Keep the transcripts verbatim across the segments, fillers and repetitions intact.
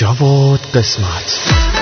جواد قسمت.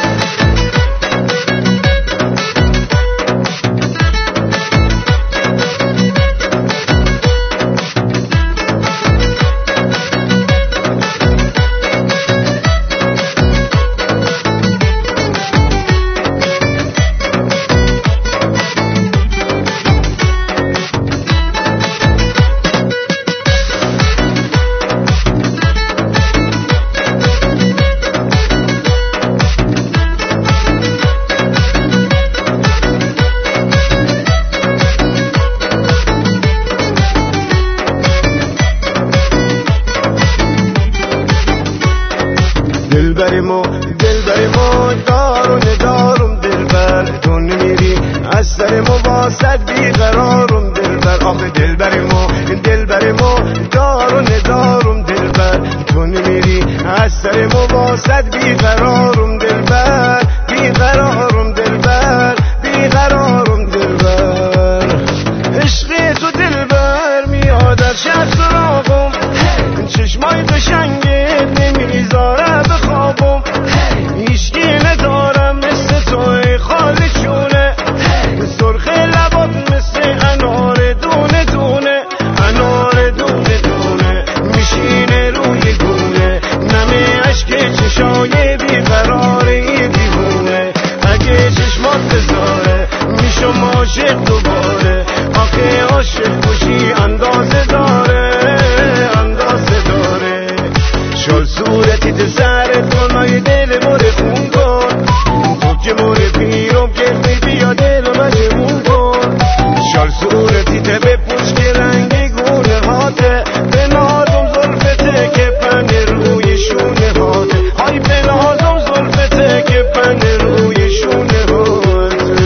دلبرمو دلبرمو دار و ندارم دلبر، تو نمیری از سرمو واسد بیقرارم دلبر. آخه دلبرمو دلبرمو دار و ندارم دلبر، تو نمیری از سرمو واسد بیقرارم دلبر. بیقرارم دلبر بیقرارم دلبر. عشق تو دلبر میاد از شب سراغم، چشمای قشنگت نمیذاره بخوابم. هیچکی ندارم مثل توی خالی چونه، سرخ لبات مثل انار دونه دونه، انار دونه دونه میشینه روی گونه. نمه عشق چشای بیقراره دیوونه، اگه چشمات بذاره میشم عاشق دوباره. آخه عاشق باشی اندازه داره اندازه داره. شال صورتی تو سر کنای دل مور خون کن، تو که مور پیرم که بیا دل مجمون کن. شال صورتی تو بپوش که رنگ گونه هاته، به نازم زلفته که پنه روی شونه هاته. های به نازم زلفته که پنه روی شونه هاته.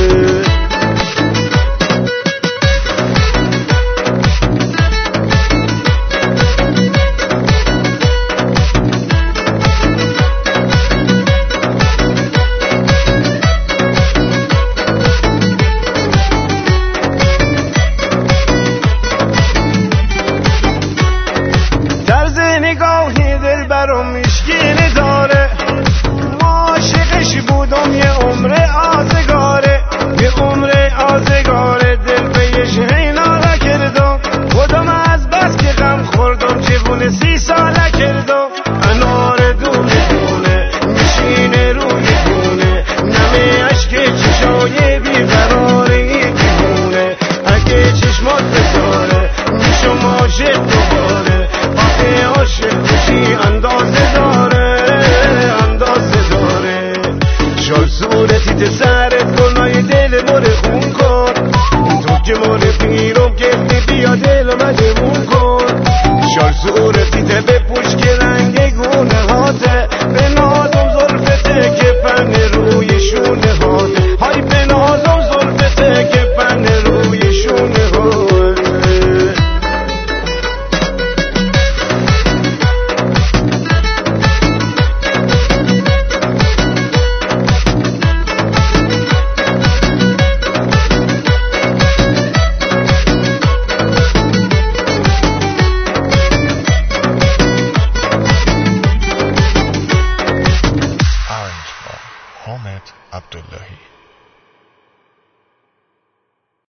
نگاهی دل برام مشکینه داره، عاشقش بودم یه عمر آزگاره، یه عمر آزگاره. دل پیش هینا کردم، خودم از بس که غم خوردم جوون سی ساله کردم. انار دونه دونه میشینه روی گونه، نمه عشق چشای بیقراره دیوونه. اگه چشمات بذاره میشم عاشق دوباره. آخه عاشق بشی اندازه داره اندازه داره. شال صورتی